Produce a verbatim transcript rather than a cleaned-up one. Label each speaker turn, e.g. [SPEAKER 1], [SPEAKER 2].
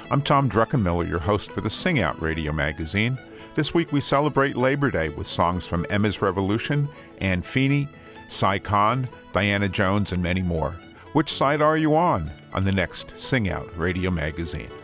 [SPEAKER 1] I'm Tom Druckenmiller, your host for the Sing Out Radio magazine. This week we celebrate Labor Day with songs from Emma's Revolution, Anne Feeney, Cy Khan, Diana Jones, and many more. Which side are you on on the next Sing Out Radio magazine?